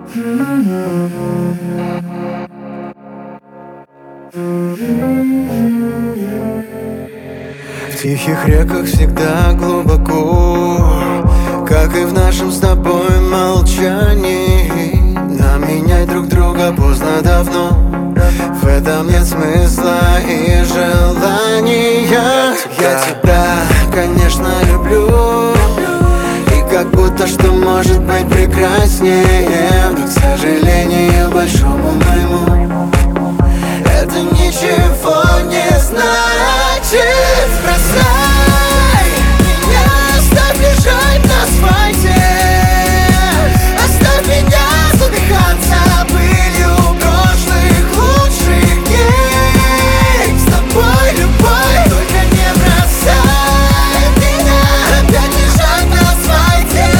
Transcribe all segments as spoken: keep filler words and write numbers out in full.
В тихих реках всегда глубоко, как и в нашем с тобой молчании. Нам менять друг друга поздно давно, в этом нет смысла и желания. Я тебя, конечно, люблю, и как будто что может быть прекраснее. Но, к сожалению, большому моему, это ничего не значит. Бросай меня, оставь лежать на асфальте, оставь меня задыхаться пылью прошлых лучших дней. С тобой любовь, только не бросай меня, опять лежать на асфальте,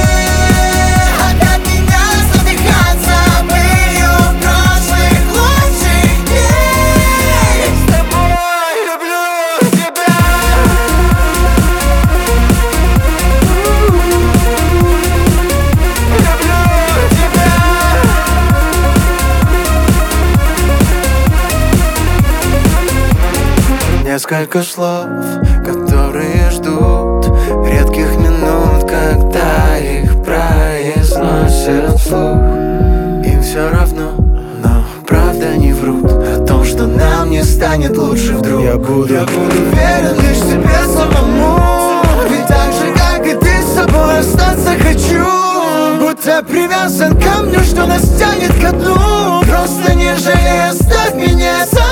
опять меня задыхаться пылью прошлых лучших дней. С тобой люблю тебя. Несколько слов, которые ждут редких минут, когда их произносят вслух. Им все равно, но правда не врут о том, что нам не станет лучше вдруг. Я буду, я буду верен лишь себе самому, ведь так же, как и ты, с собой остаться хочу. Будто привязан к камню, что нас тянет ко дну. Просто не жалей, оставь меня сам.